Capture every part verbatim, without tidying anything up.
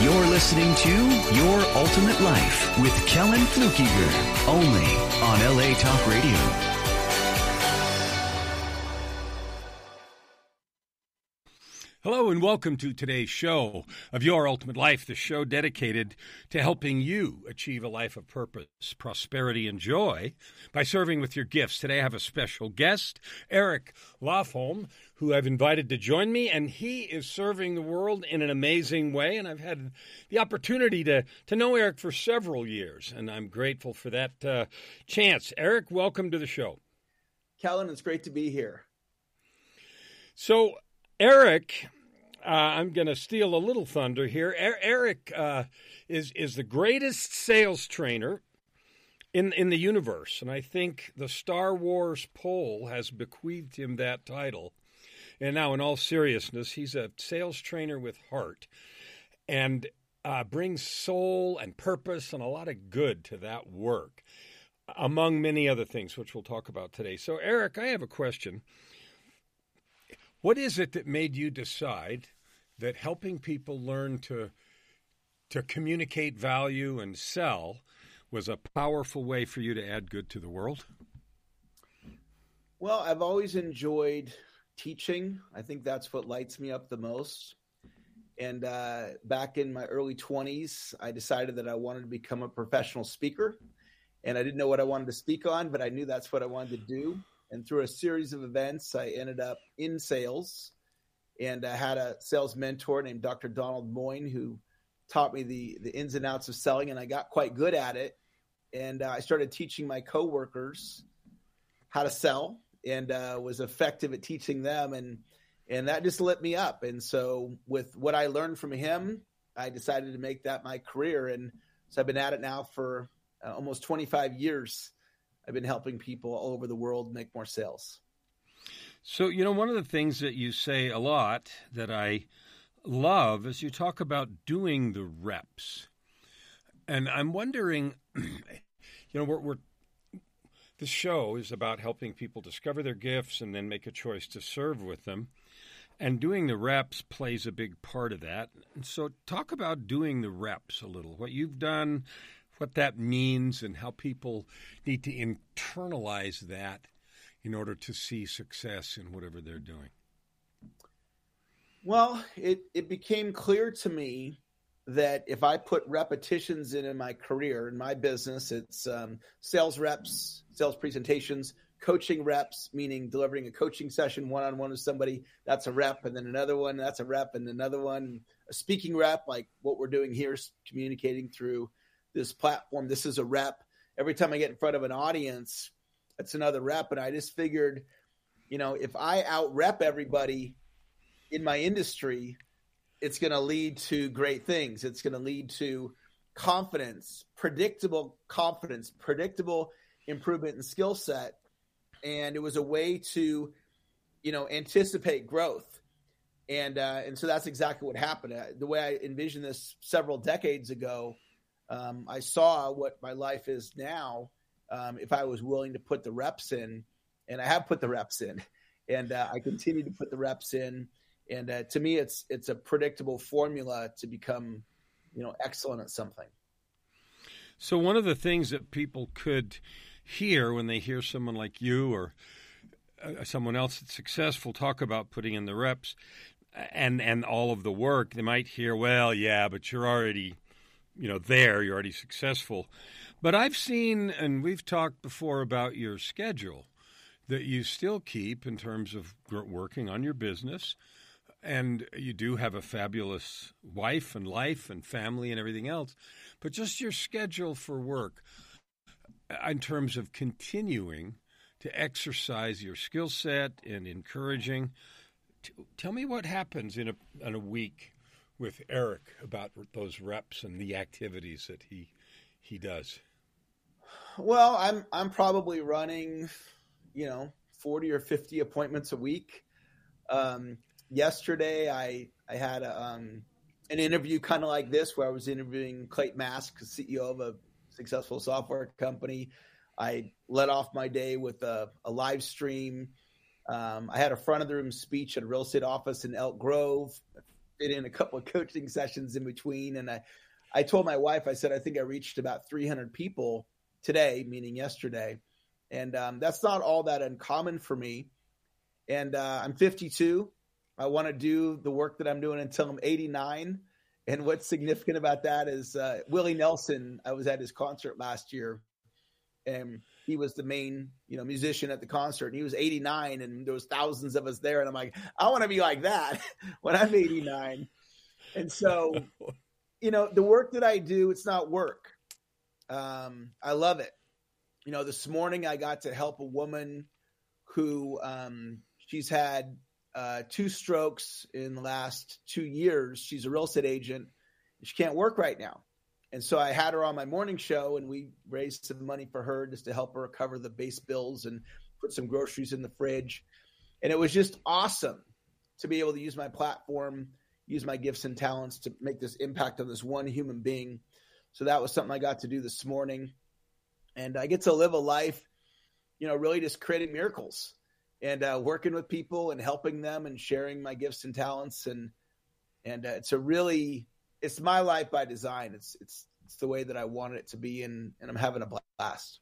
You're listening to Your Ultimate Life with Kellen Flukiger, only on L A Talk Radio. Hello and welcome to today's show of Your Ultimate Life, the show dedicated to helping you achieve a life of purpose, prosperity, and joy by serving with your gifts. Today I have a special guest, Eric Lofholm, who I've invited to join me, and he is serving the world in an amazing way, and I've had the opportunity to, to know Eric for several years, and I'm grateful for that uh, chance. Eric, welcome to the show. Kellen, it's great to be here. So, Eric, uh, I'm going to steal a little thunder here. Er- Eric uh, is is the greatest sales trainer in in the universe, and I think the Star Wars poll has bequeathed him that title. And now, in all seriousness, he's a sales trainer with heart, and uh, brings soul and purpose and a lot of good to that work, among many other things, which we'll talk about today. So, Eric, I have a question. What is it that made you decide that helping people learn to to communicate value and sell was a powerful way for you to add good to the world? Well, I've always enjoyed teaching. I think that's what lights me up the most. And uh, back in my early twenties, I decided that I wanted to become a professional speaker. And I didn't know what I wanted to speak on, but I knew that's what I wanted to do. And through a series of events, I ended up in sales, and I had a sales mentor named Doctor Donald Moyne who taught me the, the ins and outs of selling, and I got quite good at it. And uh, I started teaching my coworkers how to sell, and uh, was effective at teaching them, and and that just lit me up. And so with what I learned from him, I decided to make that my career, and so I've been at it now for uh, almost twenty-five years. I've been helping people all over the world make more sales. So, you know, one of the things that you say a lot that I love is you talk about doing the reps. And I'm wondering, you know, we're, we're this show is about helping people discover their gifts and then make a choice to serve with them. And doing the reps plays a big part of that. And so talk about doing the reps a little, what you've done, what that means, and how people need to internalize that in order to see success in whatever they're doing. Well, it, it became clear to me that if I put repetitions in in my career, in my business, it's um, sales reps, sales presentations, coaching reps, meaning delivering a coaching session one-on-one with somebody, that's a rep, and then another one, that's a rep, and another one, a speaking rep, like what we're doing here, communicating through this platform. This is a rep. Every time I get in front of an audience, it's another rep. And I just figured, you know, if I out rep everybody in my industry, it's going to lead to great things. It's going to lead to confidence, predictable confidence, predictable improvement in skill set. And it was a way to, you know, anticipate growth. And, uh, and so that's exactly what happened. Uh, the way I envisioned this several decades ago, Um, I saw what my life is now um, if I was willing to put the reps in, and I have put the reps in, and uh, I continue to put the reps in. And uh, to me, it's it's a predictable formula to become, you know, excellent at something. So one of the things that people could hear when they hear someone like you or uh, someone else that's successful talk about putting in the reps and and all of the work, they might hear, well, yeah, but you're already you know, there, you're already successful. But I've seen, and we've talked before about your schedule that you still keep in terms of working on your business. And you do have a fabulous wife and life and family and everything else. But just your schedule for work in terms of continuing to exercise your skill set and encouraging. Tell me what happens in a, in a week with Eric about those reps and the activities that he he does. Well, I'm I'm probably running, you know, forty or fifty appointments a week. Um, yesterday, I I had a, um, an interview kind of like this where I was interviewing Clayton Mask, C E O of a successful software company. I led off my day with a, a live stream. Um, I had a front of the room speech at a real estate office in Elk Grove. fit in a couple of coaching sessions in between. And I, I told my wife, I said, I think I reached about three hundred people today, meaning yesterday. And um, that's not all that uncommon for me. And uh, I'm fifty-two. I want to do the work that I'm doing until I'm eighty-nine. And what's significant about that is uh, Willie Nelson, I was at his concert last year, and he was the main, you know, musician at the concert. And he was eighty-nine, and there was thousands of us there. And I'm like, I want to be like that when I'm eighty-nine. And so, you know, the work that I do, it's not work. Um, I love it. You know, this morning I got to help a woman who um, she's had uh, two strokes in the last two years. She's a real estate agent. She can't work right now. And so I had her on my morning show, and we raised some money for her just to help her cover the base bills and put some groceries in the fridge. And it was just awesome to be able to use my platform, use my gifts and talents to make this impact on this one human being. So that was something I got to do this morning. And I get to live a life, you know, really just creating miracles and uh, working with people and helping them and sharing my gifts and talents. And and uh, it's a really, it's my life by design. It's it's it's the way that I wanted it to be, and, and I'm having a blast.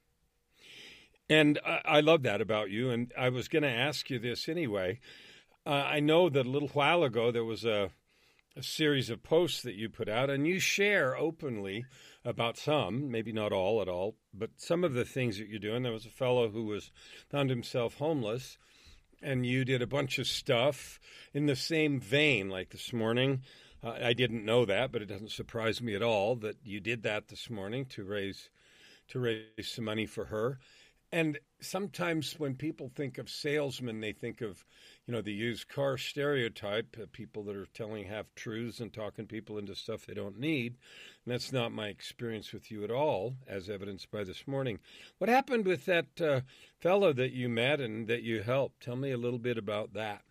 And I, I love that about you. And I was going to ask you this anyway. Uh, I know that a little while ago there was a, a series of posts that you put out, and you share openly about some, maybe not all at all, but some of the things that you're doing. There was a fellow who was found himself homeless, and you did a bunch of stuff in the same vein, like this morning. Uh, I didn't know that, but it doesn't surprise me at all that you did that this morning to raise to raise some money for her. And sometimes when people think of salesmen, they think of, you know, the used car stereotype, uh, people that are telling half-truths and talking people into stuff they don't need. And that's not my experience with you at all, as evidenced by this morning. What happened with that uh, fellow that you met and that you helped? Tell me a little bit about that.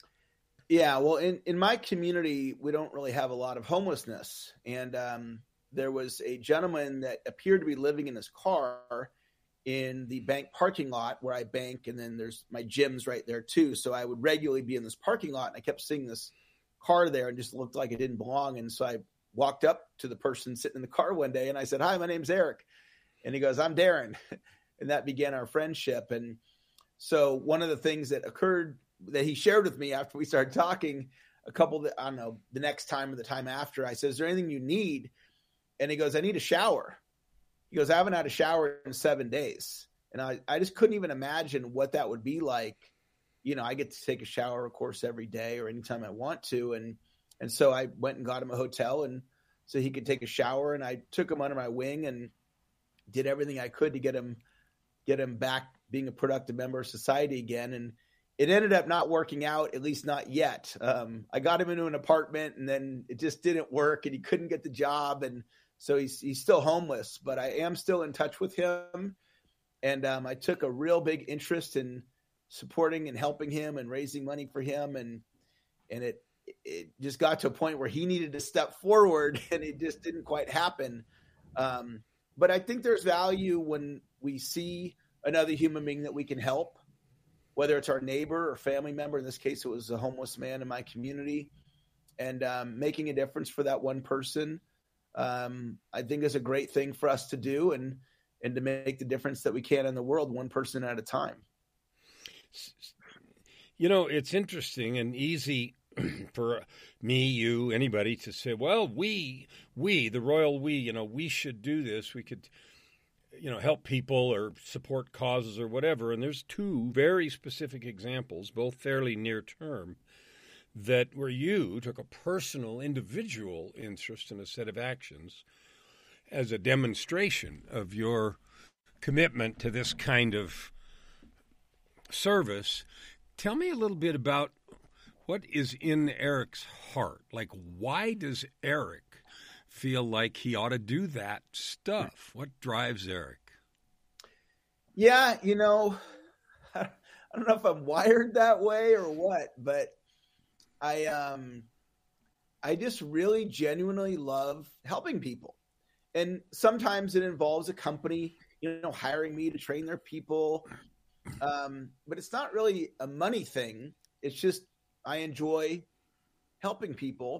Yeah, well, in, in my community, we don't really have a lot of homelessness. And um, there was a gentleman that appeared to be living in his car in the bank parking lot where I bank, and then there's my gym's right there too. So I would regularly be in this parking lot, and I kept seeing this car there and just looked like it didn't belong. And so I walked up to the person sitting in the car one day, and I said, "Hi, my name's Eric." And he goes, "I'm Darren." And that began our friendship. And so one of the things that occurred that he shared with me after we started talking a couple of, I don't know, the next time or the time after, I said, "Is there anything you need?" And he goes, "I need a shower." He goes, "I haven't had a shower in seven days. And I, I just couldn't even imagine what that would be like. You know, I get to take a shower, of course, every day or anytime I want to. And, and so I went and got him a hotel, and so he could take a shower, and I took him under my wing and did everything I could to get him, get him back being a productive member of society again. And it ended up not working out, at least not yet. Um, I got him into an apartment, and then it just didn't work, and he couldn't get the job. And so he's he's still homeless, but I am still in touch with him. And um, I took a real big interest in supporting and helping him and raising money for him. And and it it just got to a point where he needed to step forward, and it just didn't quite happen. Um, but I think there's value when we see another human being that we can help, whether it's our neighbor or family member. In this case, it was a homeless man in my community, and um, making a difference for that one person. Um, I think is a great thing for us to do, and, and to make the difference that we can in the world, one person at a time. You know, it's interesting and easy for me, you, anybody to say, well, we, we, the royal we, you know, we should do this. We could, you know, help people or support causes or whatever. And there's two very specific examples, both fairly near term, that where you took a personal, individual interest in a set of actions as a demonstration of your commitment to this kind of service. Tell me a little bit about what is in Eric's heart. Like, why does Eric feel like he ought to do that stuff? What drives Eric? Yeah, you know, I don't know if I'm wired that way or what, but I um, I just really genuinely love helping people. And sometimes it involves a company, you know, hiring me to train their people. Um, but it's not really a money thing. It's just I enjoy helping people.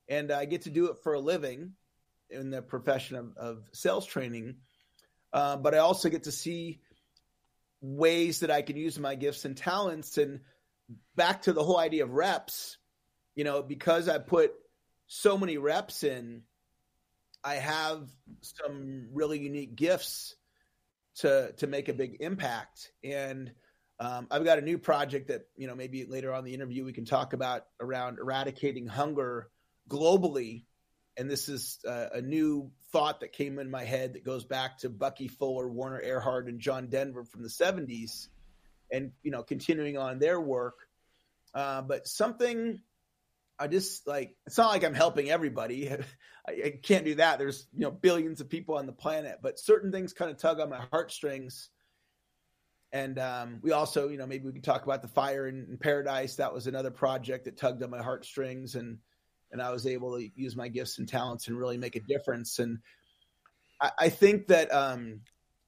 and I get to do it for a living in the profession of, of sales training. Uh, but I also get to see ways that I can use my gifts and talents. And back to the whole idea of reps, you know, because I put so many reps in, I have some really unique gifts to to make a big impact. And um, I've got a new project that, you know, maybe later on in the interview we can talk about around eradicating hunger globally. And this is uh, a new thought that came in my head that goes back to Bucky Fuller, Warner Earhart, and John Denver from the seventies, and, you know, continuing on their work. Uh, but something I just like, it's not like I'm helping everybody. I, I can't do that. There's, you know, billions of people on the planet, but certain things kind of tug on my heartstrings. And um, we also, you know, maybe we could talk about the fire in, in Paradise. That was another project that tugged on my heartstrings, and and I was able to use my gifts and talents and really make a difference. And I, I think that um,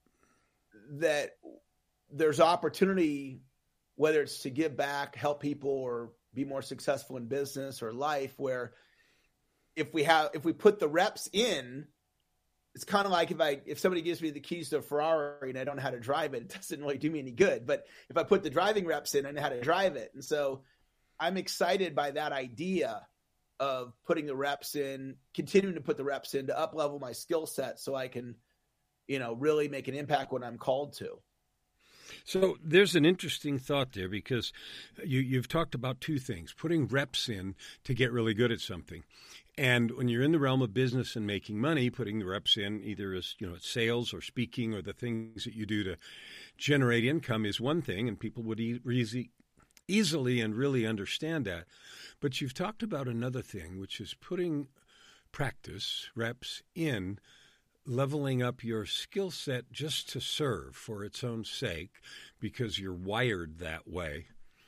that there's opportunity, whether it's to give back, help people, or be more successful in business or life, where if we have, if we put the reps in, it's kind of like if I, if somebody gives me the keys to a Ferrari and I don't know how to drive it, it doesn't really do me any good. But if I put the driving reps in, I know how to drive it. And so I'm excited by that idea of putting the reps in, continuing to put the reps in to up level my skill set so I can, you know, really make an impact when I'm called to. So there's an interesting thought there, because you, you've talked about two things: putting reps in to get really good at something. And when you're in the realm of business and making money, putting the reps in either as, you know, sales or speaking or the things that you do to generate income is one thing, and people would e- easy, easily and really understand that. But you've talked about another thing, which is putting practice, reps in, leveling up your skill set just to serve for its own sake, because you're wired that way.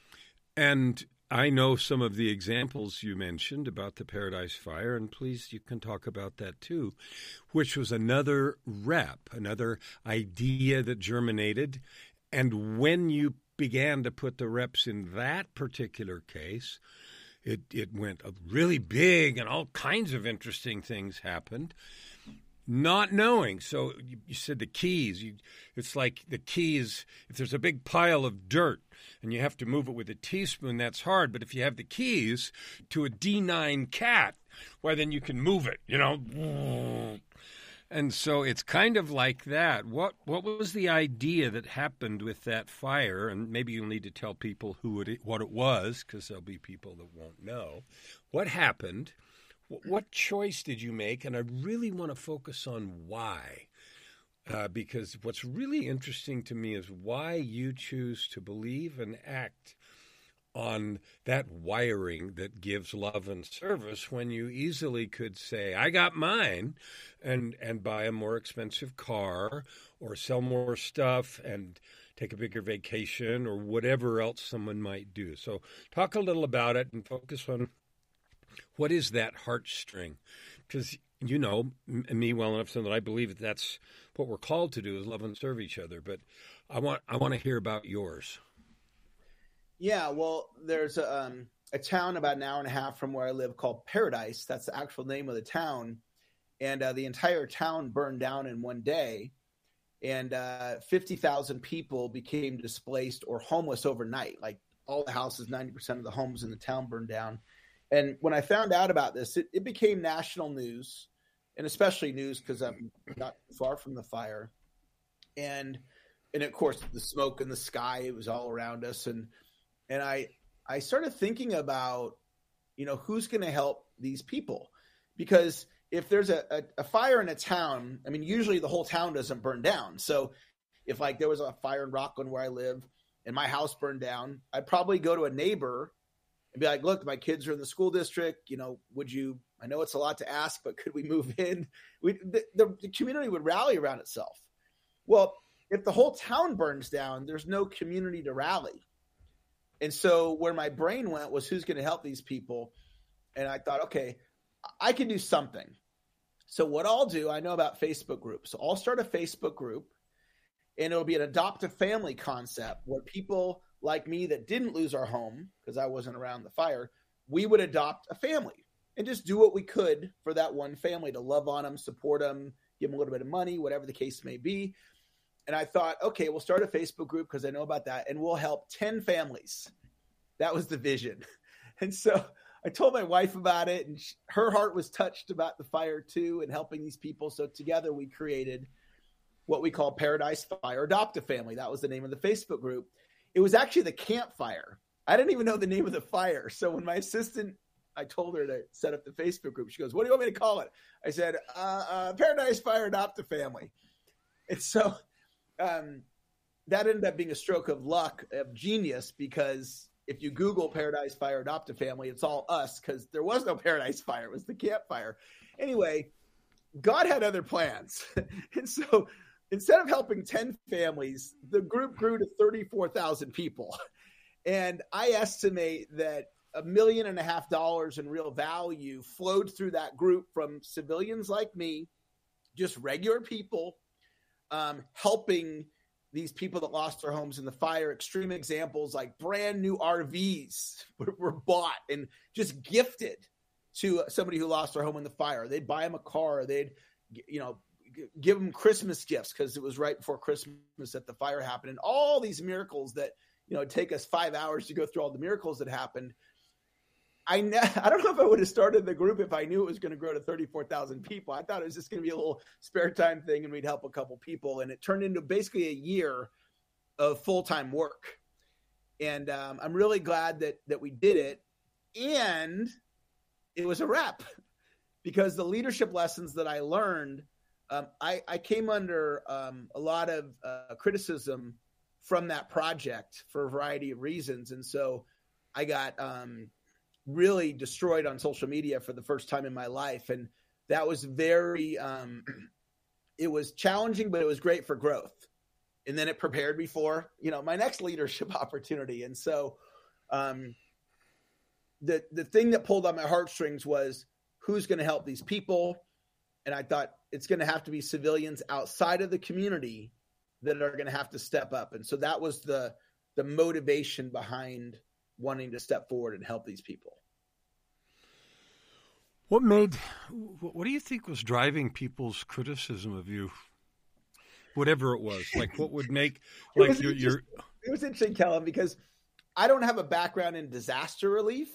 And I know some of the examples you mentioned about the Paradise Fire, and please, you can talk about that too, which was another rep, another idea that germinated. And when you began to put the reps in that particular case, it, it went really big, and all kinds of interesting things happened. Not knowing. So you, you said the keys. You, it's like the keys, if there's a big pile of dirt and you have to move it with a teaspoon, that's hard. But if you have the keys to a D nine cat, well, then you can move it, you know. And so it's kind of like that. What what was the idea that happened with that fire? And maybe you'll need to tell people who it, what it was, because there'll be people that won't know. What happened? What choice did you make? And I really want to focus on why, uh, because what's really interesting to me is why you choose to believe and act on that wiring that gives love and service, when you easily could say, I got mine, and, and buy a more expensive car or sell more stuff and take a bigger vacation or whatever else someone might do. So talk a little about it and focus on what is that heartstring? Because you know me well enough so that I believe that that's what we're called to do, is love and serve each other. But I want I want to hear about yours. Yeah, well, there's a, um, a town about an hour and a half from where I live called Paradise. That's the actual name of the town. And uh, the entire town burned down in one day. And uh, fifty thousand people became displaced or homeless overnight. Like all the houses, ninety percent of the homes in the town burned down. And when I found out about this, it, it became national news, and especially news because I'm not far from the fire. And, and of course, the smoke in the sky, it was all around us. And, and I, I started thinking about, you know, who's going to help these people? Because if there's a, a, a fire in a town, I mean, usually the whole town doesn't burn down. So if like there was a fire in Rockland where I live and my house burned down, I'd probably go to a neighbor and be like, look, my kids are in the school district. You know, would you, I know it's a lot to ask, but could we move in? We, the, the, the community would rally around itself. Well, if the whole town burns down, there's no community to rally. And so where my brain went was, who's going to help these people? And I thought, okay, I can do something. So what I'll do, I know about Facebook groups. So I'll start a Facebook group, and it'll be an adopt a family concept where people like me that didn't lose our home because I wasn't around the fire, we would adopt a family. and just do what we could for that one family, to love on them, support them, give them a little bit of money, whatever the case may be. And I thought, okay, we'll start a Facebook group because I know about that, and we'll help ten families. That was the vision. And so I told my wife about it, and she, her heart was touched about the fire too, and helping these people. So together we created what we call Paradise Fire Adopt a Family. That was the name of the Facebook group. It was actually the campfire. I didn't even know the name of the fire. So when my assistant, I told her to set up the Facebook group, she goes, "What do you want me to call it?" I said, uh, uh, Paradise Fire Adopt a Family. And so um, that ended up being a stroke of luck, of genius, because if you Google Paradise Fire Adopt a Family, it's all us, because there was no Paradise Fire. It was the campfire. Anyway, God had other plans. And so instead of helping ten families, the group grew to thirty-four thousand people. And I estimate that a million and a half dollars in real value flowed through that group from civilians like me, just regular people, um, helping these people that lost their homes in the fire. Extreme examples like brand new R Vs were, were bought and just gifted to somebody who lost their home in the fire. They'd buy them a car. They'd, you know, g- give them Christmas gifts because it was right before Christmas that the fire happened. And all these miracles that, you know, it'd take us five hours to go through all the miracles that happened. I ne- I don't know if I would have started the group if I knew it was going to grow to thirty-four thousand people. I thought it was just going to be a little spare time thing and we'd help a couple people. And it turned into basically a year of full-time work. And um, I'm really glad that that we did it. And it was a rep, because the leadership lessons that I learned, um, I, I came under um, a lot of uh, criticism from that project for a variety of reasons. And so I got um, really destroyed on social media for the first time in my life. And that was very, um, it was challenging, but it was great for growth. And then it prepared me for, you know, my next leadership opportunity. And so um, the, the thing that pulled on my heartstrings was, who's going to help these people? And I thought it's going to have to be civilians outside of the community that are going to have to step up. And so that was the, the motivation behind wanting to step forward and help these people. What made, what do you think was driving people's criticism of you? Whatever it was, like what would make, like your, your, it was interesting, Kellen, because I don't have a background in disaster relief.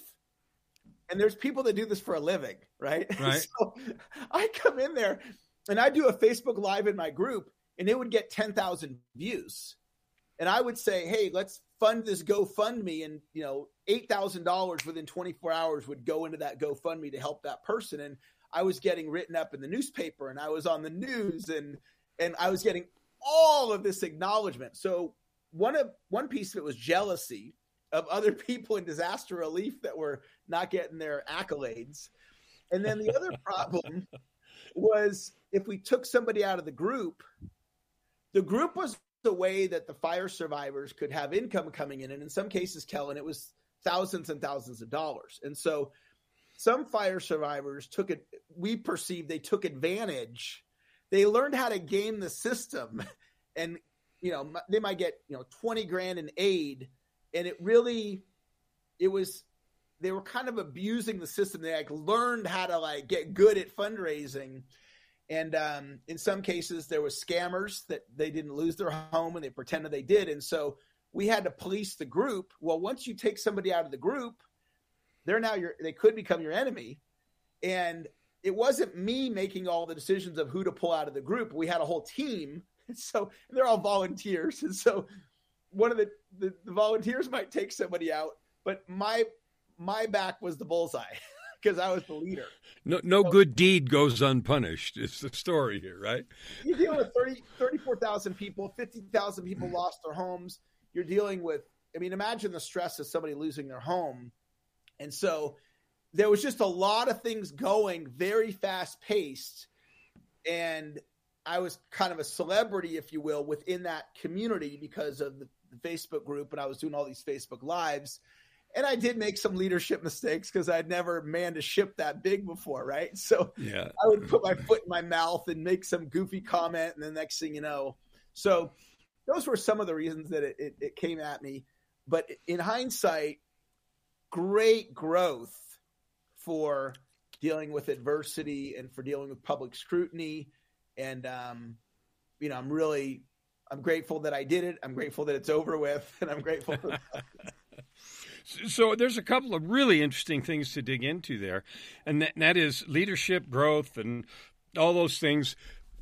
And there's people that do this for a living, right? Right. So I come in there and I do a Facebook Live in my group, and it would get ten thousand views. And I would say, hey, let's fund this GoFundMe. And, you know, eight thousand dollars within twenty-four hours would go into that GoFundMe to help that person. And I was getting written up in the newspaper, and I was on the news, and and I was getting all of this acknowledgement. So one of one piece of it was jealousy of other people in disaster relief that were not getting their accolades. And then the other problem was, if we took somebody out of the group, the group was the way that the fire survivors could have income coming in. And in some cases, Kellen, it was thousands and thousands of dollars. And so some fire survivors took it, we perceived they took advantage. They learned how to game the system, and, you know, they might get, you know, twenty grand in aid. And it really, it was, they were kind of abusing the system. They like learned how to like get good at fundraising. And um, in some cases there was scammers that they didn't lose their home and they pretended they did. And so we had to police the group. Well, once you take somebody out of the group, they're now your, they could become your enemy. And it wasn't me making all the decisions of who to pull out of the group. We had a whole team. And so and they're all volunteers. And so one of the, the, the volunteers might take somebody out, but my, my back was the bullseye because I was the leader. No, no so, good deed goes unpunished. It's the story here, right? You're dealing with thirty, thirty-four thousand people, fifty thousand people lost their homes. You're dealing with, I mean, imagine the stress of somebody losing their home. And so there was just a lot of things going, very fast paced. And I was kind of a celebrity, if you will, within that community because of the, the Facebook group. And I was doing all these Facebook Lives. And I did make some leadership mistakes because I'd never manned a ship that big before, right? So yeah. I would put my foot in my mouth and make some goofy comment, and the next thing you know. So those were some of the reasons that it, it, it came at me. But in hindsight, great growth for dealing with adversity and for dealing with public scrutiny. And, um, you know, I'm really, I'm grateful that I did it. I'm grateful that it's over with, and I'm grateful for that. So there's a couple of really interesting things to dig into there, and that, and that is leadership, growth, and all those things.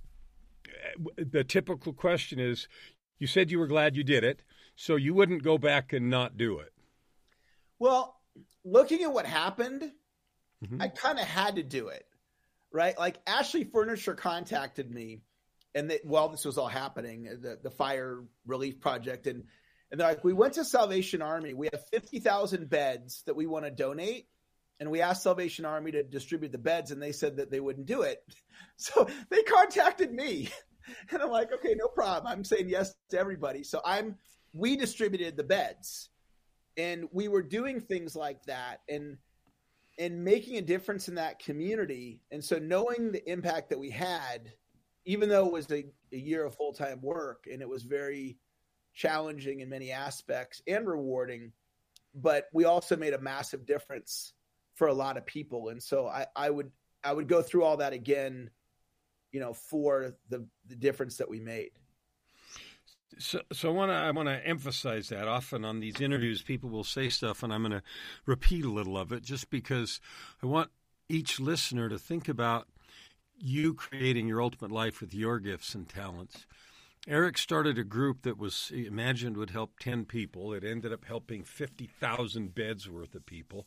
The typical question is, you said you were glad you did it, so you wouldn't go back and not do it. Well, looking at what happened, Mm-hmm. I kind of had to do it, right? Like Ashley Furniture contacted me, and they, while this was all happening, the, the fire relief project, and, and they're like, we went to Salvation Army. We have fifty thousand beds that we want to donate. And we asked Salvation Army to distribute the beds, and they said that they wouldn't do it. So they contacted me, and I'm like, okay, no problem. I'm saying yes to everybody. So I'm, we distributed the beds, and we were doing things like that and, and making a difference in that community. And so knowing the impact that we had, even though it was a, a year of full-time work and it was very challenging in many aspects and rewarding, but we also made a massive difference for a lot of people. And so I, I would, I would go through all that again, you know, for the, the difference that we made. So, so I want to I want to emphasize that. Often on these interviews, people will say stuff, and I'm going to repeat a little of it just because I want each listener to think about you creating your ultimate life with your gifts and talents. Eric started a group that was imagined would help ten people. It ended up helping fifty thousand beds worth of people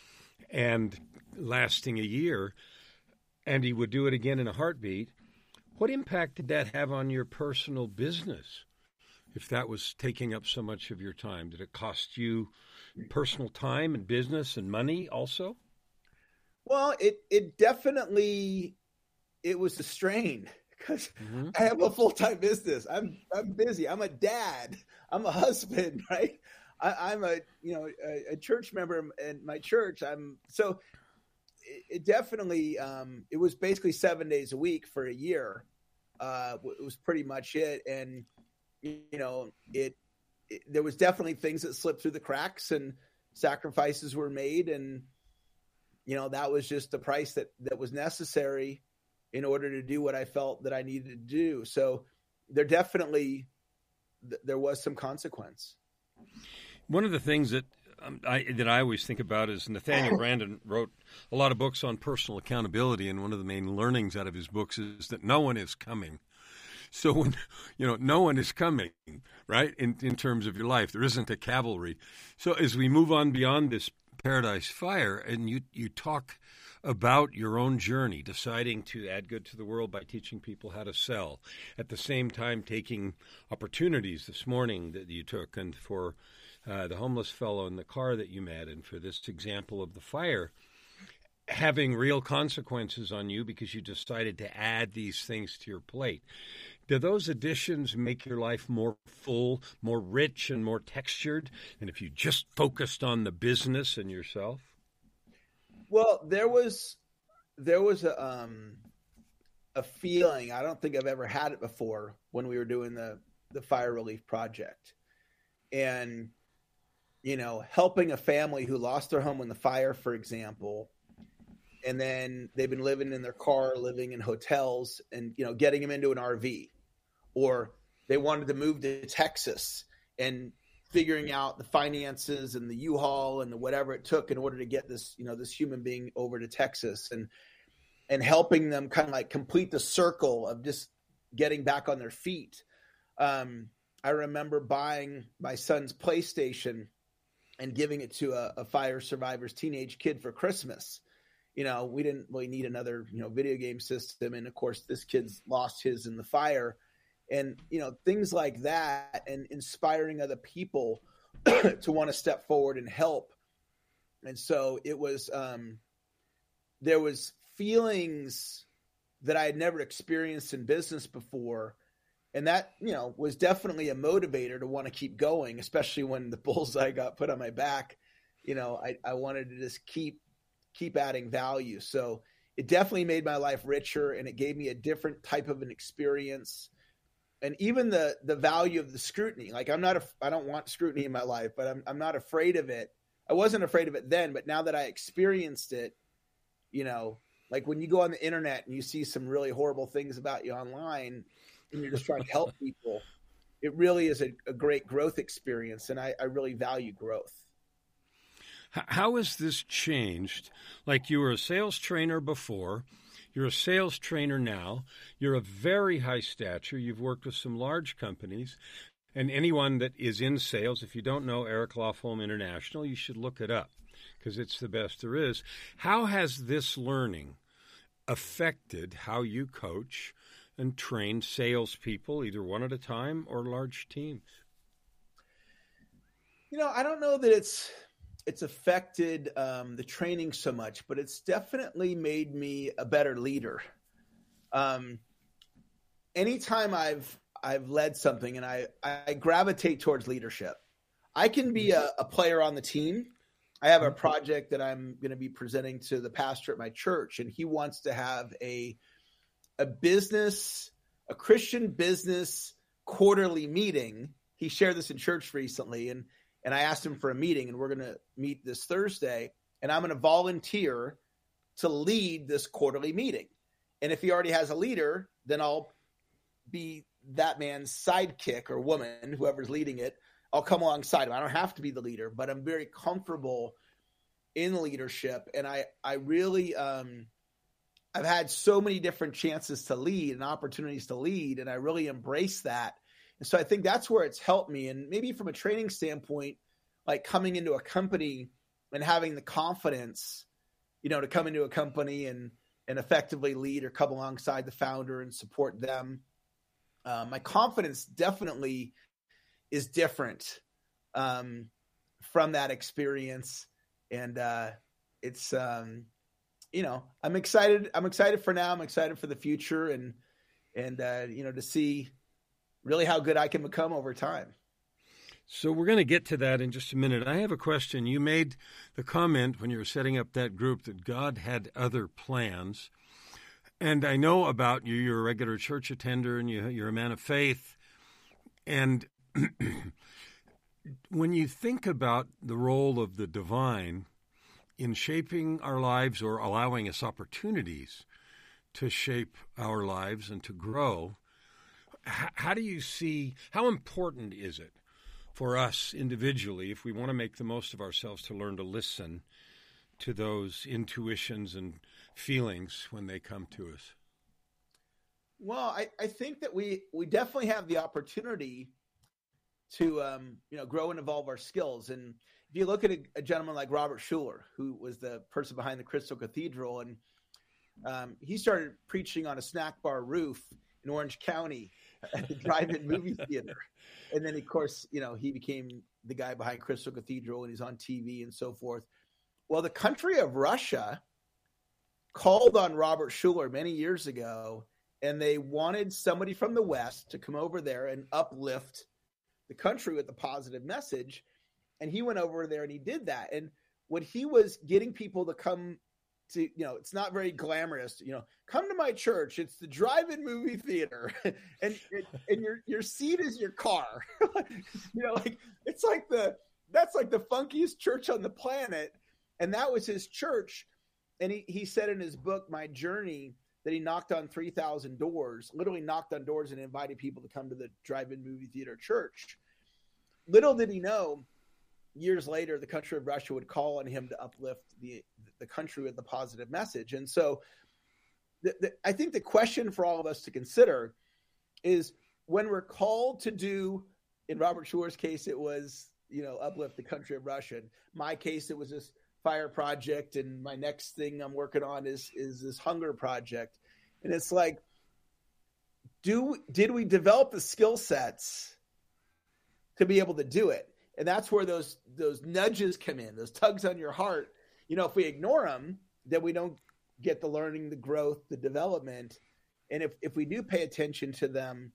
and lasting a year, and he would do it again in a heartbeat. What impact did that have on your personal business? If that was taking up so much of your time, did it cost you personal time and business and money also? Well, it, it definitely, it was a strain because mm-hmm. I have a full-time business. I'm, I'm busy. I'm a dad. I'm a husband, right? I, I'm a, you know, a, a church member in my church. I'm so it, it definitely, um, it was basically seven days a week for a year. Uh, it was pretty much it. And, you know, it, it, there was definitely things that slipped through the cracks and sacrifices were made. And, you know, that was just the price that, that was necessary in order to do what I felt that I needed to do. So there definitely, th- there was some consequence. One of the things that um, I that I always think about is Nathaniel Branden wrote a lot of books on personal accountability, and one of the main learnings out of his books is that no one is coming. So when, you know, no one is coming, right, in, in terms of your life. There isn't a cavalry. So as we move on beyond this Paradise Fire, and you, you talk about your own journey, deciding to add good to the world by teaching people how to sell, at the same time taking opportunities this morning that you took, and for uh, the homeless fellow in the car that you met, and for this example of the fire, having real consequences on you because you decided to add these things to your plate. Do those additions make your life more full, more rich, and more textured than if you just focused on the business and yourself? Well, there was there was a um, a feeling, I don't think I've ever had it before, when we were doing the the fire relief project, and you know, helping a family who lost their home in the fire, for example. And then they've been living in their car, living in hotels, and, you know, getting them into an R V, or they wanted to move to Texas and figuring out the finances and the U-Haul and the whatever it took in order to get this, you know, this human being over to Texas, and, and helping them kind of like complete the circle of just getting back on their feet. Um, I remember buying my son's PlayStation and giving it to a, a fire survivor's teenage kid for Christmas. You know, we didn't really need another, you know, video game system. And of course, this kid's lost his in the fire, and, you know, things like that, and inspiring other people to want to step forward and help. And so it was, um, there was feelings that I had never experienced in business before. And that, you know, was definitely a motivator to want to keep going, especially when the bullseye got put on my back. You know, I, I wanted to just keep, keep adding value. So it definitely made my life richer, and it gave me a different type of an experience. And even the, the value of the scrutiny, like I'm not, a, I don't want scrutiny in my life, but I'm, I'm not afraid of it. I wasn't afraid of it then, but now that I experienced it, You know, like when you go on the internet and you see some really horrible things about you online and you're just trying to help people, it really is a, a great growth experience. And I, I really value growth. How has this changed? Like, you were a sales trainer before, you're a sales trainer now, you're a very high stature, you've worked with some large companies, and anyone that is in sales, if you don't know Eric Lofholm International, you should look it up because it's the best there is. How has this learning affected how you coach and train salespeople, either one at a time or large teams? You know, I don't know that it's it's affected um, the training so much, but it's definitely made me a better leader. Um, anytime I've I've led something and I, I gravitate towards leadership, I can be a, a player on the team. I have a project that I'm going to be presenting to the pastor at my church, and he wants to have a a business, a Christian business quarterly meeting. He shared this in church recently, and And I asked him for a meeting, and we're going to meet this Thursday, and I'm going to volunteer to lead this quarterly meeting. And if he already has a leader, then I'll be that man's sidekick or woman, whoever's leading it. I'll come alongside him. I don't have to be the leader, but I'm very comfortable in leadership. And I, I really, um, I've had so many different chances to lead and opportunities to lead, and I really embrace that. And so I think that's where it's helped me. And maybe from a training standpoint, like coming into a company and having the confidence, you know, to come into a company and, and effectively lead or come alongside the founder and support them. Uh, my confidence definitely is different um, from that experience. And uh, it's, um, you know, I'm excited. I'm excited for now. I'm excited for the future and, and uh, you know, to see really how good I can become over time. So we're going to get to that in just a minute. I have a question. You made the comment when you were setting up that group that God had other plans. And I know about you. You're a regular church attender and you, you're a man of faith. And when you think about the role of the divine in shaping our lives or allowing us opportunities to shape our lives and to grow, how do you see, how important is it for us individually, if we want to make the most of ourselves, to learn to listen to those intuitions and feelings when they come to us? Well, I, I think that we, we definitely have the opportunity to, um, you know, grow and evolve our skills. And if you look at a, a gentleman like Robert Schuller, who was the person behind the Crystal Cathedral, and um, he started preaching on a snack bar roof in Orange County at the drive-in movie theater. And then, of course, you know, he became the guy behind Crystal Cathedral, and he's on T V and so forth. Well, the country of Russia called on Robert Schuller many years ago, and they wanted somebody from the West to come over there and uplift the country with a positive message. And he went over there and he did that. And when he was getting people to come to, you know, it's not very glamorous, you know, come to my church. It's the drive-in movie theater, and and your your seat is your car. You know, like it's like the that's like the funkiest church on the planet, and that was his church. And he he said in his book, My Journey, that he knocked on three thousand doors, literally knocked on doors and invited people to come to the drive-in movie theater church. Little did he know, years later, the country of Russia would call on him to uplift the the country with a positive message. And so the, the, I think the question for all of us to consider is, when we're called to do, in Robert Schuller's case, it was, you know, uplift the country of Russia. In my case, it was this fire project. And my next thing I'm working on is, is this hunger project. And it's like, do, did we develop the skill sets to be able to do it? And that's where those those nudges come in, those tugs on your heart. You know, if we ignore them, then we don't get the learning, the growth, the development. And if, if we do pay attention to them,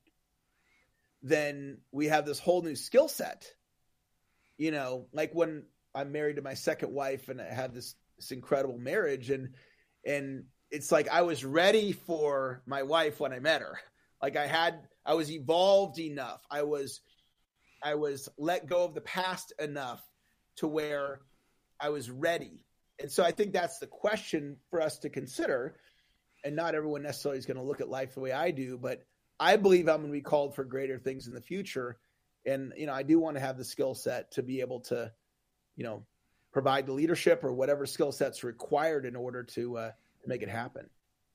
then we have this whole new skill set. You know, like when I'm married to my second wife and I have this, this incredible marriage, and and it's like I was ready for my wife when I met her. Like I had, I was evolved enough. I was I was let go of the past enough to where I was ready. and so I think that's the question for us to consider. And not everyone necessarily is going to look at life the way I do, but I believe I'm going to be called for greater things in the future. And, you know, I do want to have the skill set to be able to, you know, provide the leadership or whatever skill set's required in order to uh, make it happen.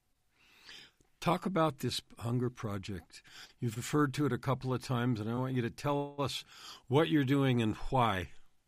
Talk about this Hunger Project. You've referred to it a couple of times, and I want you to tell us what you're doing and why.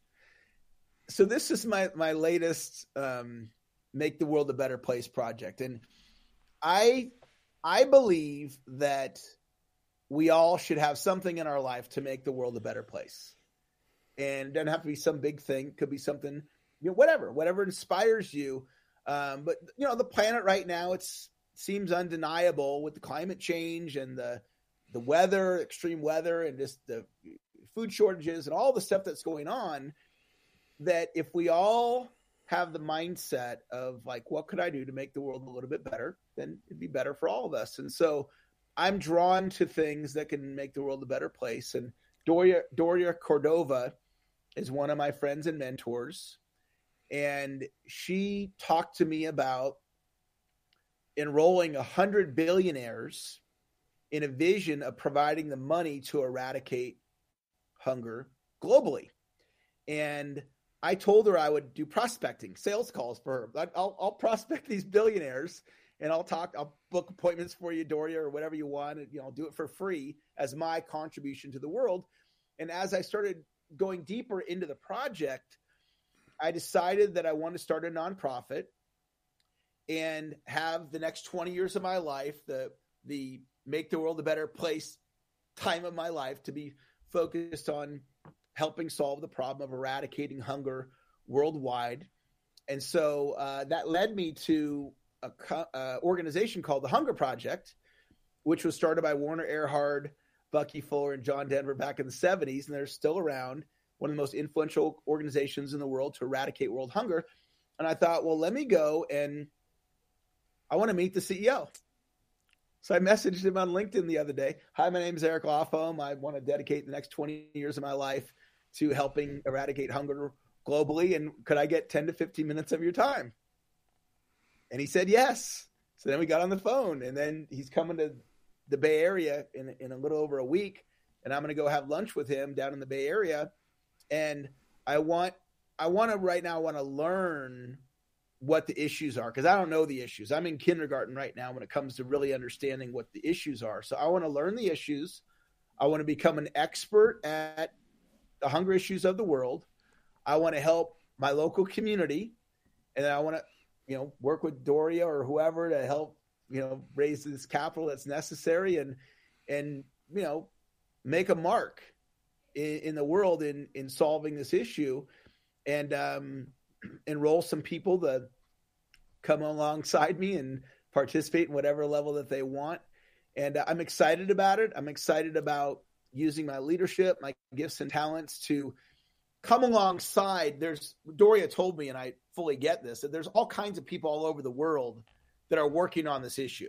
So this is my, my latest um, Make the World a Better Place project. And I I believe that we all should have something in our life to make the world a better place. And it doesn't have to be some big thing. It could be something, you know, whatever, whatever inspires you. Um, but, you know, the planet right now, it's seems undeniable with the climate change and the the weather, extreme weather, and just the food shortages and all the stuff that's going on, that if we all have the mindset of like, what could I do to make the world a little bit better, then it'd be better for all of us. And so I'm drawn to things that can make the world a better place. And Doria, Doria Cordova is one of my friends and mentors. And she talked to me about enrolling a hundred billionaires in a vision of providing the money to eradicate hunger globally. And I told her I would do prospecting, sales calls for her. I'll, I'll prospect these billionaires, and I'll talk. I'll book appointments for you, Doria, or whatever you want. And, you know, I'll do it for free as my contribution to the world. And as I started going deeper into the project, I decided that I want to start a nonprofit and have the next twenty years of my life, the the Make the World a Better Place time of my life, to be focused on helping solve the problem of eradicating hunger worldwide. And so uh, that led me to a co- uh, organization called the Hunger Project, which was started by Warner Earhart, Bucky Fuller, and John Denver back in the seventies, and they're still around, one of the most influential organizations in the world to eradicate world hunger. And I thought, well, let me go and I want to meet the C E O. So I messaged him on LinkedIn the other day. Hi, my name is Eric Lofholm. I want to dedicate the next twenty years of my life to helping eradicate hunger globally. And could I get ten to fifteen minutes of your time? And he said, yes. So then we got on the phone, and then he's coming to the Bay Area in, in a little over a week. And I'm going to go have lunch with him down in the Bay Area. And I want, I want to right now, I want to learn what the issues are, because I don't know the issues. I'm in kindergarten right now when it comes to really understanding what the issues are. So I want to learn the issues. I want to become an expert at the hunger issues of the world. I want to help my local community, and I want to, you know, work with Doria or whoever to help, you know, raise this capital that's necessary, and, and, you know, make a mark in, in the world in, in solving this issue, and um, enroll some people to come alongside me and participate in whatever level that they want. And uh, I'm excited about it. I'm excited about using my leadership, my gifts and talents to come alongside. There's, Doria told me, and I fully get this, that there's all kinds of people all over the world that are working on this issue.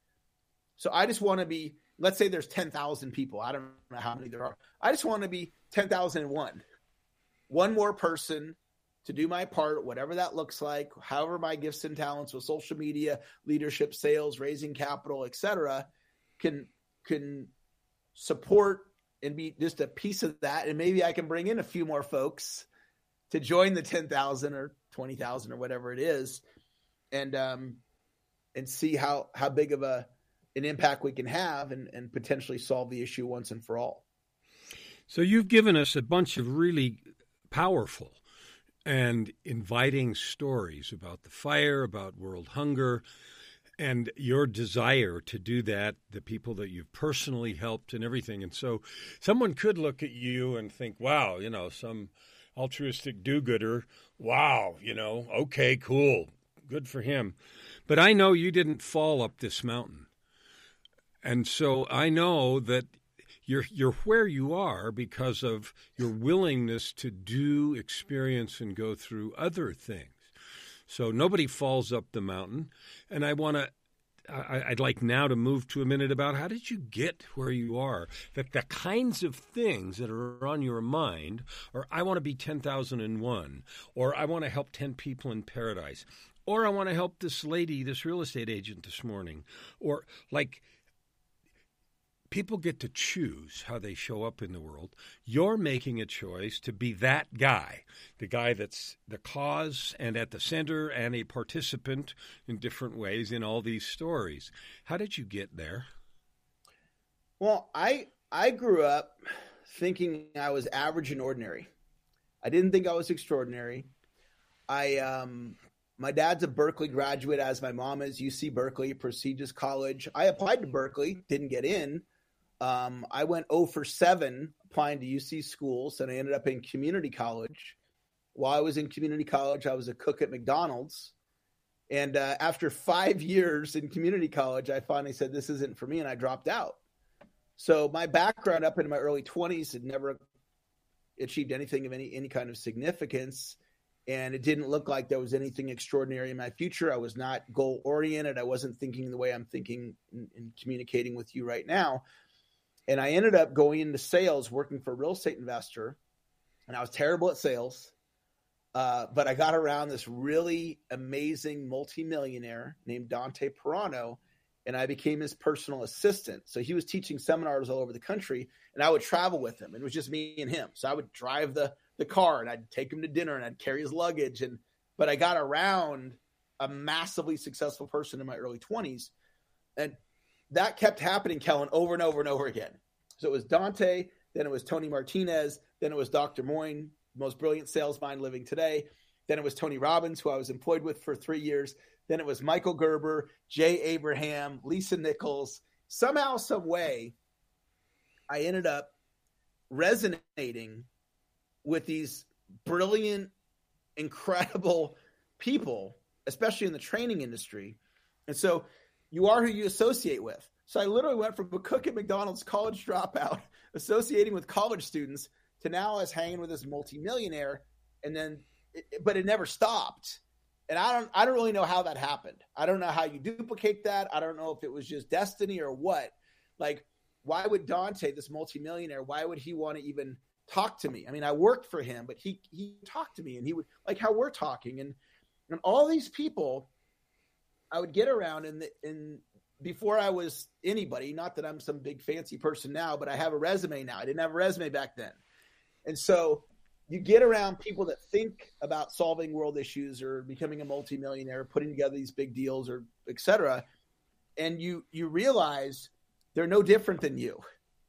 So I just want to be, let's say there's ten thousand people. I don't know how many there are. I just want to be ten thousand one. One more person to do my part, whatever that looks like, however my gifts and talents with social media, leadership, sales, raising capital, et cetera, can, can support and be just a piece of that. And maybe I can bring in a few more folks to join the ten thousand or twenty thousand or whatever it is, and um, and see how, how big of a an impact we can have, and, and potentially solve the issue once and for all. So you've given us a bunch of really powerful and inviting stories about the fire, about world hunger, and your desire to do that, the people that you've personally helped and everything. And so someone could look at you and think, wow, you know, some altruistic do-gooder. Wow, you know, okay, cool. Good for him. But I know you didn't fall up this mountain. And so I know that you're you're where you are because of your willingness to do, experience, and go through other things. So nobody falls up the mountain. And I want to I, I'd like now to move to a minute about how did you get where you are? That the kinds of things that are on your mind are, I want to be ten thousand one, or I want to help ten people in paradise, or I want to help this lady, this real estate agent this morning, or like people get to choose how they show up in the world. You're making a choice to be that guy, the guy that's the cause and at the center and a participant in different ways in all these stories. How did you get there? Well, I I grew up thinking I was average and ordinary. I didn't think I was extraordinary. I um my dad's a Berkeley graduate, as my mom is. U C Berkeley, prestigious college. I applied to Berkeley, didn't get in. Um, I went zero for seven applying to U C schools, and I ended up in community college. While I was in community college, I was a cook at McDonald's. And uh, after five years in community college, I finally said, this isn't for me, and I dropped out. So my background up into my early twenties had never achieved anything of any, any kind of significance, and it didn't look like there was anything extraordinary in my future. I was not goal-oriented. I wasn't thinking the way I'm thinking and, and communicating with you right now. And I ended up going into sales, working for a real estate investor, and I was terrible at sales. Uh, but I got around this really amazing multimillionaire named Dante Perano, and I became his personal assistant. So he was teaching seminars all over the country, and I would travel with him. It was just me and him. So I would drive the the car, and I'd take him to dinner, and I'd carry his luggage. And but I got around a massively successful person in my early twenties, and that kept happening, Kellen, over and over and over again. So it was Dante, then it was Tony Martinez, then it was Doctor Moyne, the most brilliant sales mind living today. Then it was Tony Robbins, who I was employed with for three years. Then it was Michael Gerber, Jay Abraham, Lisa Nichols. Somehow, some way, I ended up resonating with these brilliant, incredible people, especially in the training industry. And so you are who you associate with. So I literally went from a cook at McDonald's, college dropout, associating with college students, to now I was hanging with this multimillionaire, and then, it, but it never stopped. And I don't, I don't really know how that happened. I don't know how you duplicate that. I don't know if it was just destiny or what. Like, why would Dante, this multimillionaire, why would he want to even talk to me? I mean, I worked for him, but he he talked to me, and he would, like how we're talking, and and all these people I would get around in the in. Before I was anybody, not that I'm some big fancy person now, but I have a resume now. I didn't have a resume back then. And so you get around people that think about solving world issues or becoming a multimillionaire, putting together these big deals, or et cetera. And you, you realize they're no different than you.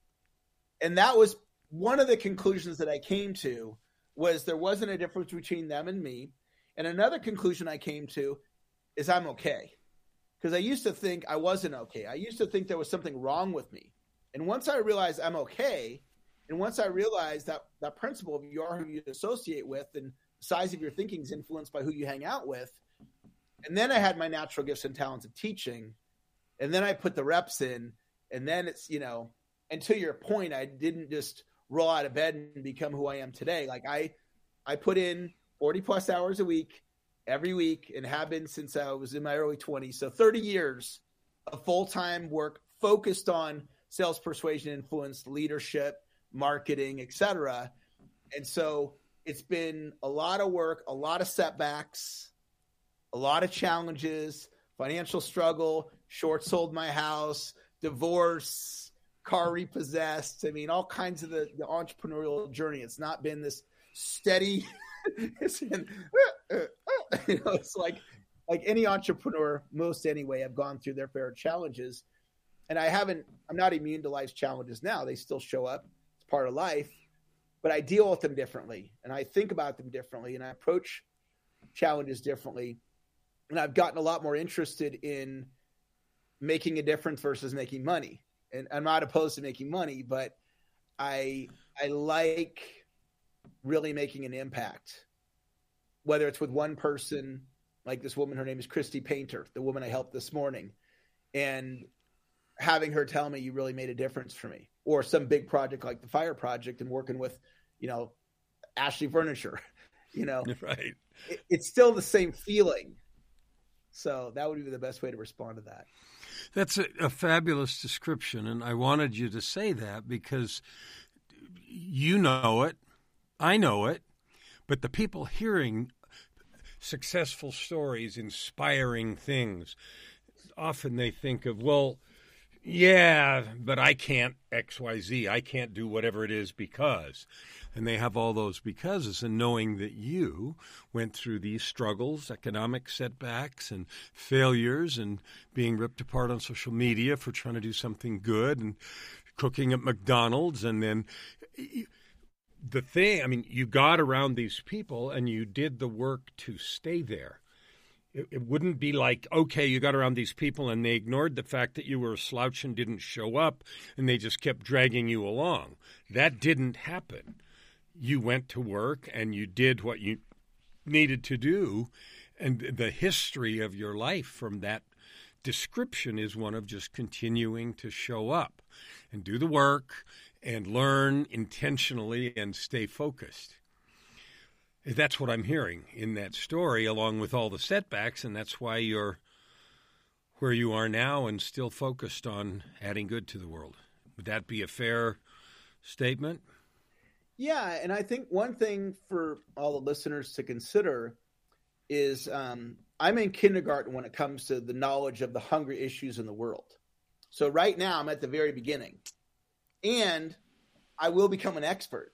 And that was one of the conclusions that I came to, was there wasn't a difference between them and me. And another conclusion I came to is I'm okay. Because I used to think I wasn't okay. I used to think there was something wrong with me. And once I realized I'm okay, and once I realized that that principle of you are who you associate with, and the size of your thinking is influenced by who you hang out with, and then I had my natural gifts and talents of teaching, and then I put the reps in, and then it's, you know, and to your point, I didn't just roll out of bed and become who I am today. Like I, I put in forty plus hours a week, every week, and have been since I was in my early twenties. So thirty years of full-time work focused on sales, persuasion, influence, leadership, marketing, et cetera. And so it's been a lot of work, a lot of setbacks, a lot of challenges, financial struggle, short sold my house, divorce, car repossessed. I mean, all kinds of the, the entrepreneurial journey. It's not been this steady it's been, uh, uh, you know, it's like like any entrepreneur, most anyway, have gone through their fair of challenges. And I haven't, I'm not immune to life's challenges now. They still show up. It's part of life. But I deal with them differently, and I think about them differently, and I approach challenges differently. And I've gotten a lot more interested in making a difference versus making money. And I'm not opposed to making money, but I I like really making an impact, whether it's with one person, like this woman, her name is Christy Painter, the woman I helped this morning, and having her tell me, you really made a difference for me, or some big project like the Fire Project and working with, you know, Ashley Furniture, you know, right. It, it's still the same feeling. So that would be the best way to respond to that. That's a, a fabulous description, and I wanted you to say that because you know it, I know it, but the people hearing successful stories, inspiring things, often they think of, well, yeah, but I can't X Y Z. I can't do whatever it is because. And they have all those becauses. And knowing that you went through these struggles, economic setbacks and failures and being ripped apart on social media for trying to do something good and cooking at McDonald's. And then the thing, I mean, you got around these people and you did the work to stay there. It, it wouldn't be like, okay, you got around these people and they ignored the fact that you were a slouch and didn't show up and they just kept dragging you along. That didn't happen. You went to work and you did what you needed to do. And the history of your life from that description is one of just continuing to show up and do the work and learn intentionally and stay focused. That's what I'm hearing in that story, along with all the setbacks, and that's why you're where you are now and still focused on adding good to the world. Would that be a fair statement? Yeah, and I think one thing for all the listeners to consider is um, I'm in kindergarten when it comes to the knowledge of the hunger issues in the world. So right now I'm at the very beginning, and I will become an expert.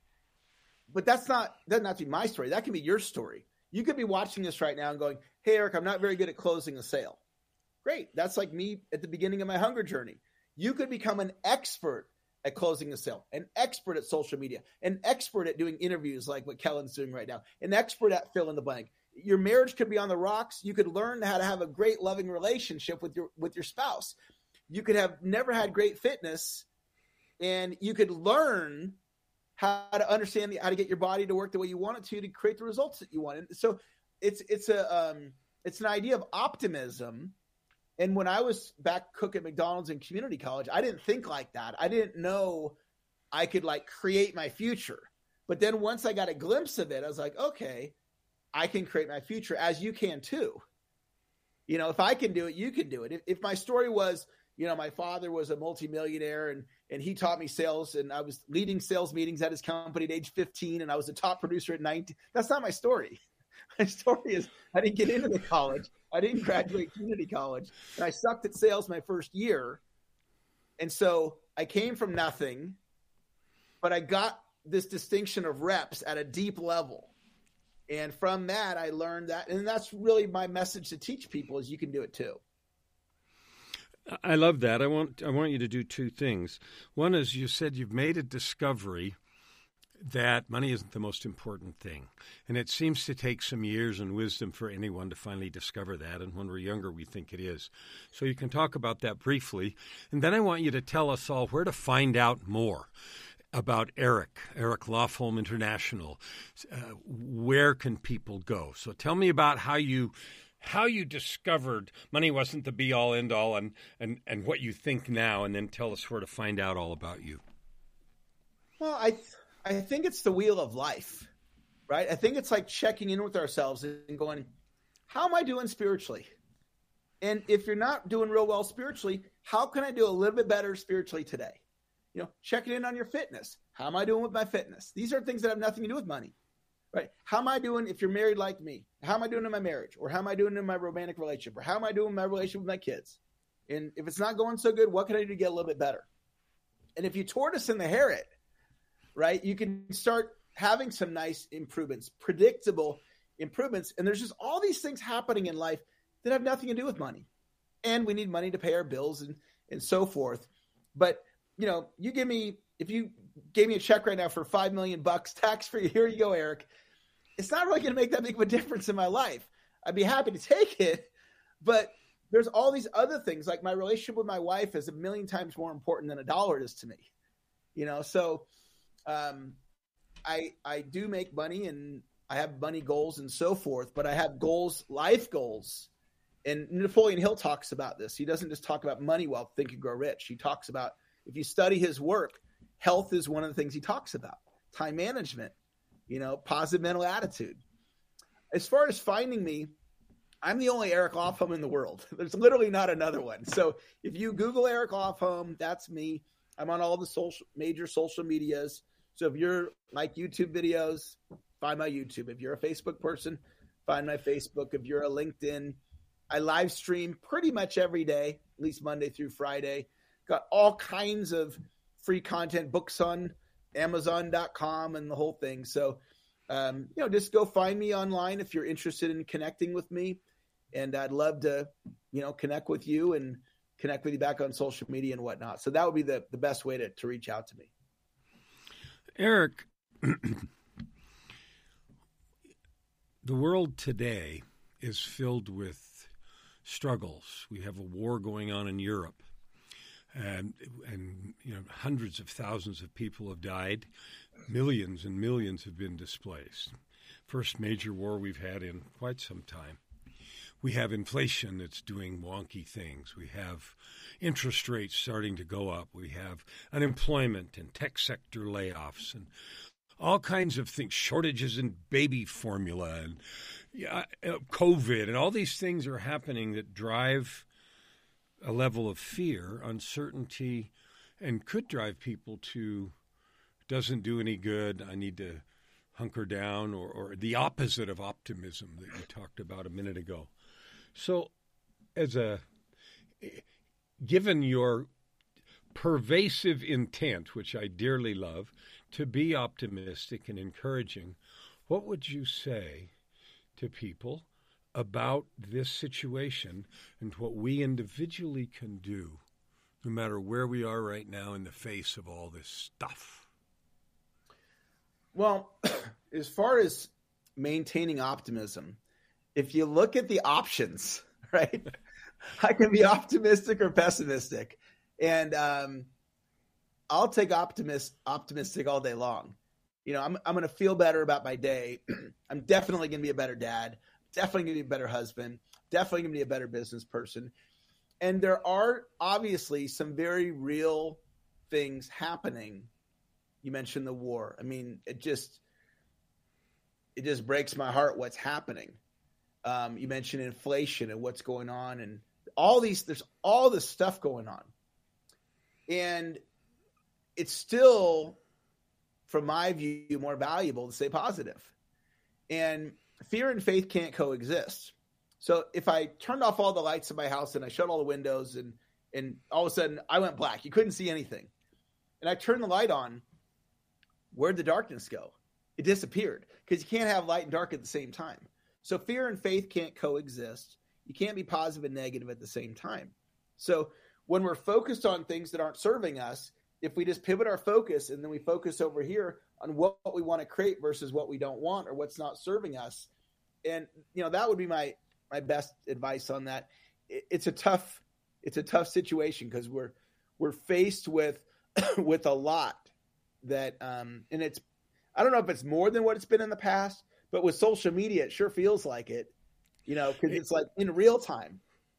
But that's not that doesn't have to be my story. That can be your story. You could be watching this right now and going, hey, Eric, I'm not very good at closing a sale. Great. That's like me at the beginning of my hunger journey. You could become an expert at closing a sale, an expert at social media, an expert at doing interviews like what Kellen's doing right now, an expert at fill in the blank. Your marriage could be on the rocks. You could learn how to have a great loving relationship with your with your spouse. You could have never had great fitness, and you could learn how to understand the, how to get your body to work the way you want it to to create the results that you want. And so it's it's a um, it's an idea of optimism. And when I was back cooking at McDonald's in community college, I didn't think like that. I didn't know I could like create my future. But then once I got a glimpse of it, I was like, okay, I can create my future, as you can too. You know, if I can do it, you can do it. If, if my story was, you know, my father was a multimillionaire and and he taught me sales, and I was leading sales meetings at his company at age fifteen, and I was a top producer at nineteen. That's not my story. My story is I didn't get into the college. I didn't graduate community college, and I sucked at sales my first year. And so I came from nothing, but I got this distinction of reps at a deep level. And from that, I learned that. And that's really my message to teach people is you can do it too. I love that. I want I want you to do two things. One is you said you've made a discovery that money isn't the most important thing. And it seems to take some years and wisdom for anyone to finally discover that. And when we're younger, we think it is. So you can talk about that briefly. And then I want you to tell us all where to find out more about Eric, Eric Lofholm International. Uh, where can people go? So tell me about how you how you discovered money wasn't the be-all, end-all, and, and, and what you think now, and then tell us where to find out all about you. Well, I I think it's the wheel of life, right? I think it's like checking in with ourselves and going, how am I doing spiritually? And if you're not doing real well spiritually, how can I do a little bit better spiritually today? You know, checking in on your fitness. How am I doing with my fitness? These are things that have nothing to do with money, right? How am I doing if you're married like me? How am I doing in my marriage? Or how am I doing in my romantic relationship? Or how am I doing in my relationship with my kids? And if it's not going so good, what can I do to get a little bit better? And if you tortoise in the Harriet, right, you can start having some nice improvements, predictable improvements. And there's just all these things happening in life that have nothing to do with money. And we need money to pay our bills and, and so forth. But, you know, you give me, if you gave me a check right now for five million bucks tax free, here you go, Eric. It's not really going to make that big of a difference in my life. I'd be happy to take it, but there's all these other things, like my relationship with my wife is a million times more important than a dollar is to me. You know, so um, I I do make money and I have money goals and so forth, but I have goals, life goals. And Napoleon Hill talks about this. He doesn't just talk about money, wealth, think and grow rich. He talks about, if you study his work, health is one of the things he talks about. Time management, you know, positive mental attitude. As far as finding me, I'm the only Eric Offholm in the world. There's literally not another one. So if you Google Eric Offholm, that's me. I'm on all the social major social medias. So if you're like YouTube videos, find my YouTube. If you're a Facebook person, find my Facebook. If you're a LinkedIn, I live stream pretty much every day, at least Monday through Friday. Got all kinds of free content, books on Amazon dot com and the whole thing. So, um, you know, just go find me online if you're interested in connecting with me. And I'd love to, you know, connect with you and connect with you back on social media and whatnot. So that would be the, the best way to, to reach out to me. Eric, the world today is filled with struggles. We have a war going on in Europe, and and you know hundreds of thousands of people have died, millions and millions have been displaced. First major war we've had in quite some time. We have inflation that's doing wonky things. We have interest rates starting to go up. We have unemployment and tech sector layoffs and all kinds of things, shortages in baby formula and yeah, COVID, and all these things are happening that drive a level of fear, uncertainty, and could drive people to doesn't do any good, I need to hunker down, or, or the opposite of optimism that you talked about a minute ago. So as a, given your pervasive intent, which I dearly love, to be optimistic and encouraging, what would you say to people about this situation and what we individually can do, no matter where we are right now in the face of all this stuff? Well, as far as maintaining optimism, if you look at the options, right, I can be optimistic or pessimistic. And um, I'll take optimist, optimistic all day long. You know, I'm I'm going to feel better about my day. I'm definitely going to be a better dad. Definitely going to be a better husband. Definitely going to be a better business person. And there are obviously some very real things happening. You mentioned the war. I mean, it just it just breaks my heart what's happening. Um, you mentioned inflation and what's going on, and all these. There's all this stuff going on, and it's still, from my view, more valuable to stay positive. And fear and faith can't coexist. So if I turned off all the lights in my house and I shut all the windows and and all of a sudden I went black, you couldn't see anything, and I turned the light on, where'd the darkness go? It disappeared, because you can't have light and dark at the same time. So fear and faith can't coexist. You can't be positive and negative at the same time. So when we're focused on things that aren't serving us, if we just pivot our focus and then we focus over here on what, what we want to create versus what we don't want or what's not serving us, and you know that would be my my best advice on that. It, it's a tough it's a tough situation, because we're we're faced with with a lot that um, and it's I don't know if it's more than what it's been in the past. But with social media, it sure feels like it, you know, because it's like in real time.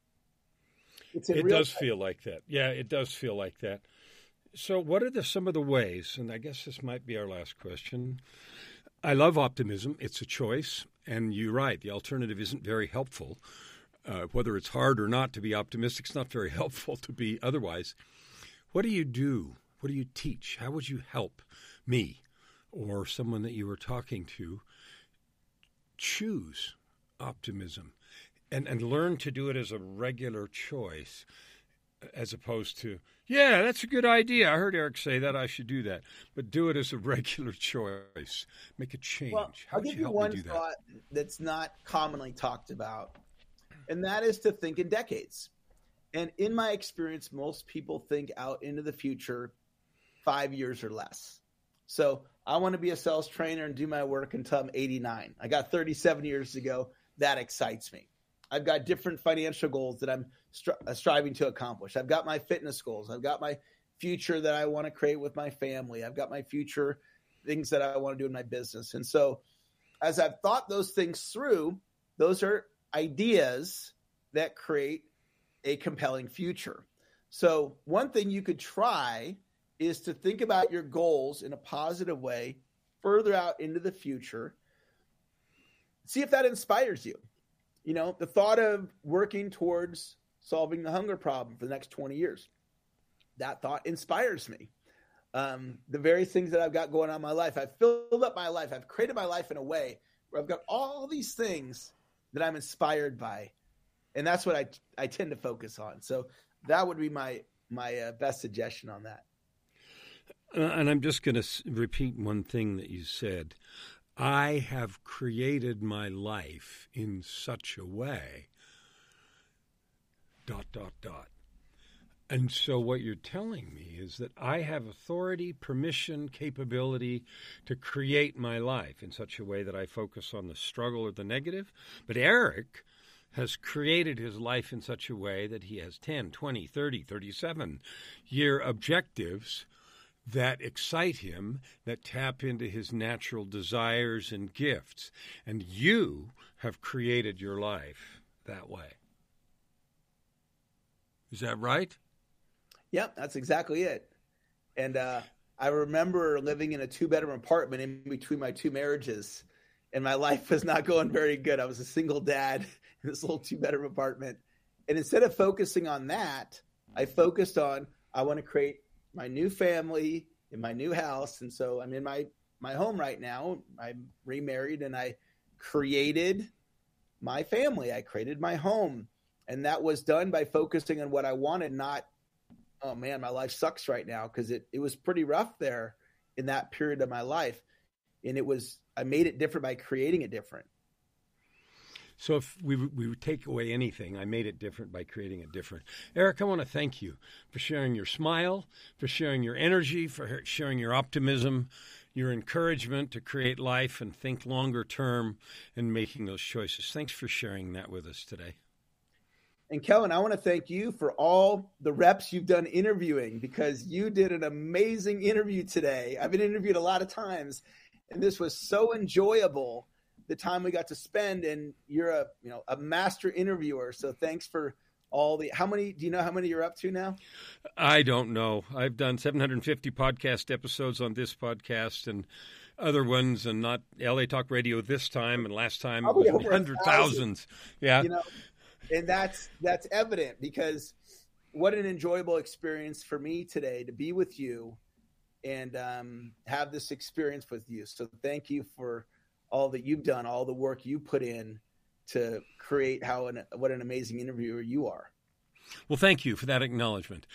It's in it real does time. feel like that. Yeah, it does feel like that. So what are the, some of the ways, and I guess this might be our last question. I love optimism. It's a choice. And you're right, the alternative isn't very helpful. Uh, whether it's hard or not to be optimistic, it's not very helpful to be otherwise. What do you do? What do you teach? How would you help me or someone that you were talking to choose optimism and, and learn to do it as a regular choice, as opposed to, yeah, that's a good idea. I heard Eric say that. I should do that. But do it as a regular choice. Make a change. Well, How I'll would give you you help one me do that? thought that's not commonly talked about, and that is to think in decades. And in my experience, most people think out into the future five years or less. So I want to be a sales trainer and do my work until I'm eighty-nine. I got thirty-seven years to go. That excites me. I've got different financial goals that I'm stri- striving to accomplish. I've got my fitness goals. I've got my future that I want to create with my family. I've got my future things that I want to do in my business. And so as I've thought those things through, those are ideas that create a compelling future. So one thing you could try is to think about your goals in a positive way further out into the future. See if that inspires you. you know, the thought of working towards solving the hunger problem for the next twenty years, that thought inspires me. Um, the very things that I've got going on in my life, I've filled up my life. I've created my life in a way where I've got all these things that I'm inspired by. And that's what I, I tend to focus on. So that would be my, my uh, best suggestion on that. Uh, and I'm just going to s- repeat one thing that you said. I have created my life in such a way, dot, dot, dot. And so what you're telling me is that I have authority, permission, capability to create my life in such a way that I focus on the struggle or the negative. But Eric has created his life in such a way that he has ten, twenty, thirty, thirty-seven year objectives that excite him, that tap into his natural desires and gifts. And you have created your life that way. Is that right? Yep, that's exactly it. And uh, I remember living in a two-bedroom apartment in between my two marriages, and my life was not going very good. I was a single dad in this little two-bedroom apartment. And instead of focusing on that, I focused on, I want to create my new family in my new house. And so I'm in my, my home right now. I'm remarried, and I created my family. I created my home. And that was done by focusing on what I wanted, not, oh man, my life sucks right now, because it, it was pretty rough there in that period of my life. And it was, I made it different by creating it different. So if we, we would take away anything, I made it different by creating it different. Eric, I want to thank you for sharing your smile, for sharing your energy, for sharing your optimism, your encouragement to create life and think longer term and making those choices. Thanks for sharing that with us today. And Kellen, I want to thank you for all the reps you've done interviewing, because you did an amazing interview today. I've been interviewed a lot of times, and this was so enjoyable, the time we got to spend. And you're a, you know, a master interviewer. So thanks for all the, how many, do you know how many you're up to now? I don't know. I've done seven hundred fifty podcast episodes on this podcast and other ones, and not L A Talk Radio this time. And last time it was in hundred thousands. Yeah. You know, and that's, that's evident, because what an enjoyable experience for me today to be with you and um, have this experience with you. So thank you for all that you've done, all the work you put in to create how an, what an amazing interviewer you are. Well, thank you for that acknowledgement.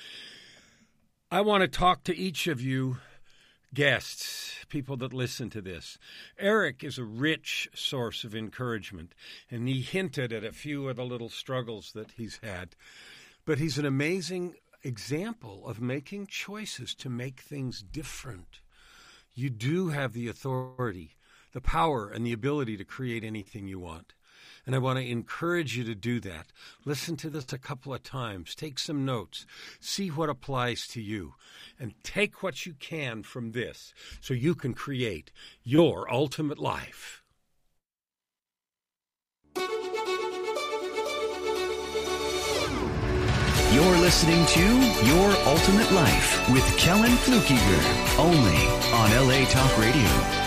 I want to talk to each of you guests, people that listen to this. Eric is a rich source of encouragement, and he hinted at a few of the little struggles that he's had. But he's an amazing example of making choices to make things different. You do have the authority, the power, and the ability to create anything you want. And I want to encourage you to do that. Listen to this a couple of times. Take some notes. See what applies to you. And take what you can from this so you can create your ultimate life. You're listening to Your Ultimate Life with Kellen Flukiger, only on L A Talk Radio.